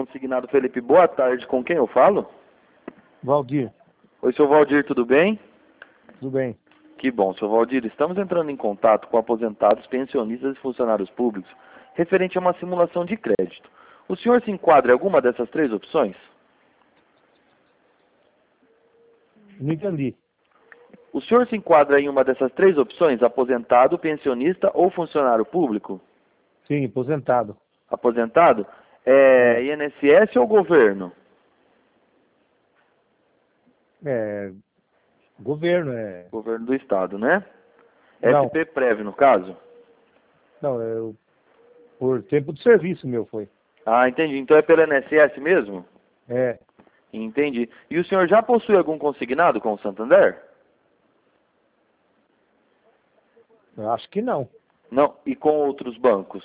consignado Felipe. Boa tarde, com quem eu falo? Valdir. Oi, seu Valdir, tudo bem? Tudo bem. Que bom, seu Valdir. Estamos entrando em contato com aposentados, pensionistas e funcionários públicos referente a uma simulação de crédito. O senhor se enquadra em alguma dessas três opções? Não entendi. O senhor se enquadra em uma dessas três opções, aposentado, pensionista ou funcionário público? Sim, aposentado. Aposentado? É INSS ou governo? Governo, Governo do estado, né? Não. SP-Prev, no caso? Não, por tempo de serviço meu foi. Ah, entendi. Então é pelo INSS mesmo? É, Entendi. E o senhor já possui algum consignado com o Santander? eu acho que não. Não. E com outros bancos?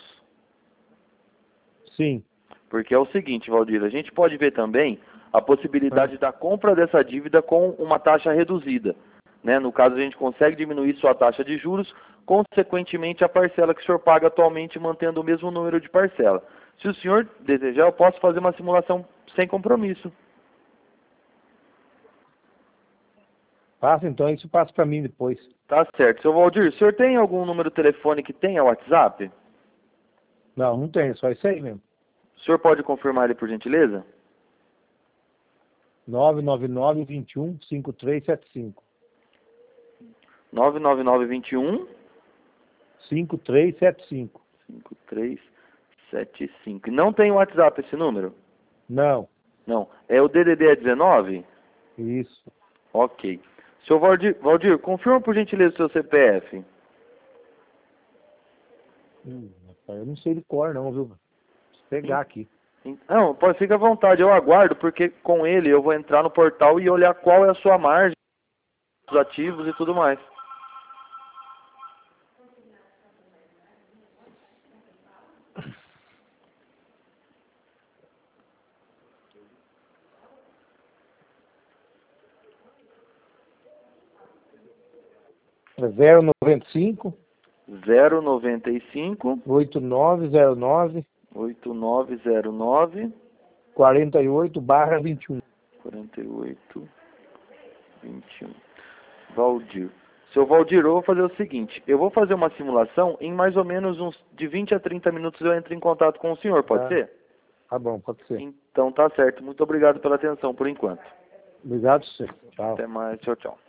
Sim. Porque é o seguinte, Valdir, a gente pode ver também a possibilidade da compra dessa dívida com uma taxa reduzida, né? No caso, a gente consegue diminuir sua taxa de juros, consequentemente a parcela que o senhor paga atualmente mantendo o mesmo número de parcela. Se o senhor desejar, eu posso fazer uma simulação sem compromisso. Passa então, isso passa para mim depois. Tá certo. Seu Valdir, o senhor tem algum número de telefone que tenha WhatsApp? Não, não tem, só isso aí mesmo. O senhor pode confirmar ele, por gentileza? 999-21-5375. 99921 5375. 5375. Não tem WhatsApp esse número? Não, Não. É o DDD é 19? isso. Ok. Seu Valdir, confirma por gentileza o seu CPF. Rapaz, eu não sei de cor não, viu? Vou pegar aqui. Não, pode ficar à vontade, eu aguardo, porque com ele eu vou entrar no portal e olhar qual é a sua margem, os ativos e tudo mais. É 095 095 8909 8909 48/21. 4821. Valdir. Seu Valdir, eu vou fazer o seguinte, eu vou fazer uma simulação, em mais ou menos uns de 20 a 30 minutos eu entro em contato com o senhor, pode ser? Tá bom, pode ser. Então tá certo. Muito obrigado pela atenção por enquanto. Obrigado, senhor. Tchau. Até mais. Tchau, tchau.